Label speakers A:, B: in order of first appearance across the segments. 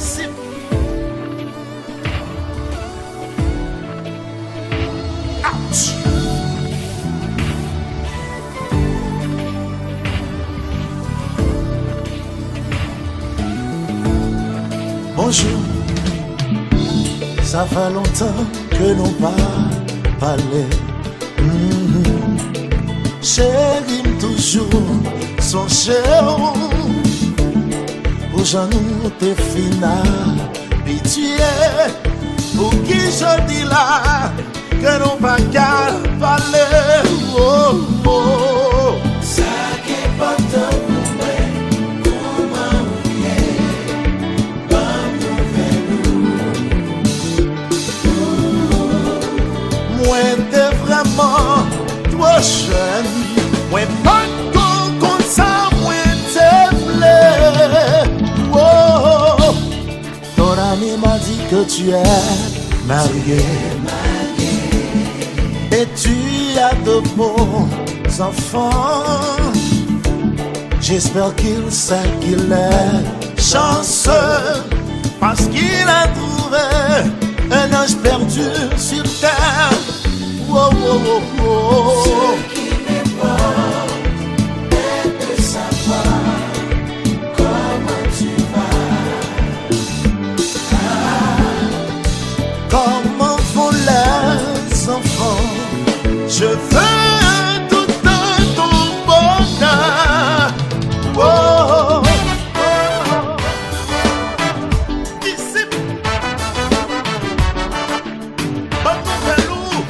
A: Bonjour, ça fait longtemps que nous pas parlé. Chérie, toujours son cher. Pour j'en nous final, pitié. Pour qui je dis là que nous pas qu'à parler. Oh, oh.
B: Ça qui est pas tant.
A: Moi t'es vraiment trop jeune. Moi pas comme ça. Moi t'es blé. Oh, ton ami m'a dit que tu es marié. Et tu as de bons enfants. J'espère qu'il sait qu'il est chanceux, parce qu'il a trouvé un ange perdu sur terre. Oh, oh, oh, oh.
B: Ce qui m'importe est de savoir comment tu vas.
A: Comment vont les enfants? Je veux tout un ton bonheur. Oh, oh, oh. Ici, bonne nouvelle.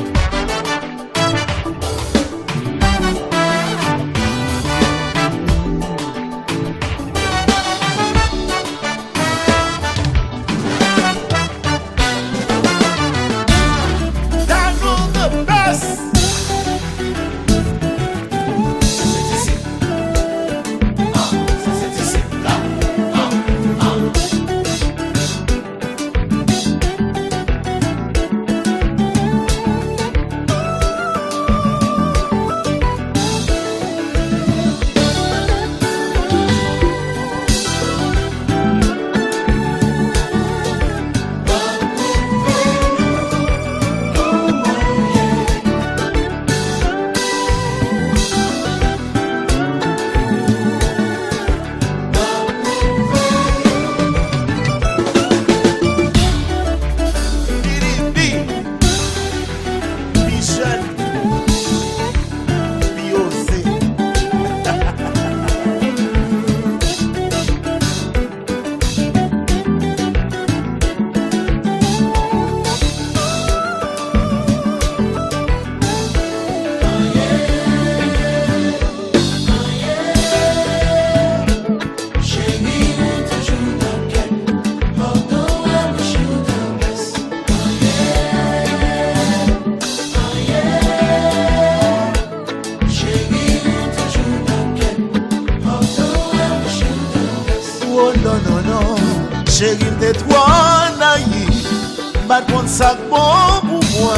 A: Oh non, non, non, chérie, t'es trop naïf. Pas de bon sac bon pour moi.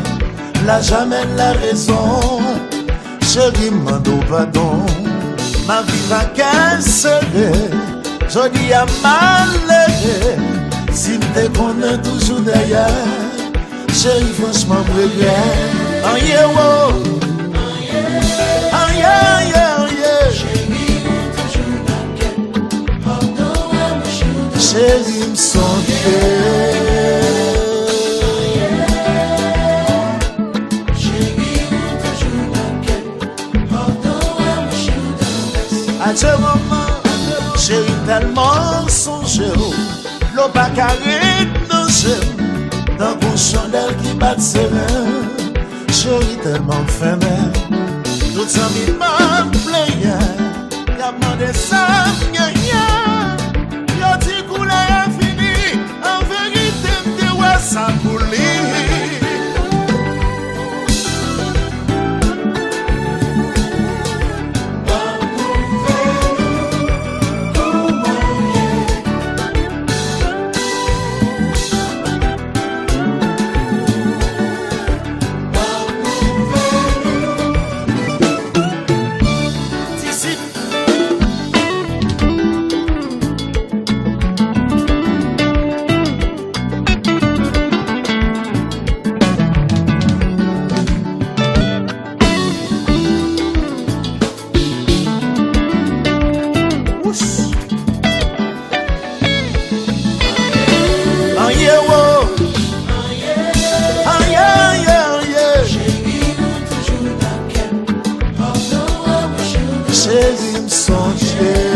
A: Là, jamais la raison. Chérie, m'en pardon. Ma vie va casser. Je dis à malheureux. Si t'es connais toujours derrière. Chérie, franchement, je regrette. Oh yeah, oh. Oh yeah, yeah, yeah. Chérie, me sonner. À ce moment, chérie, tellement songé, l'eau pas carré dans jeu, dans mon chandelle qui bat serein. Chérie, tellement fermé, tout ça m'y m'a playé, y'a demandé ça, y'a rien. Y'a dit coulé infini, en vérité, m'te ouais ça coulé. chérie me songe.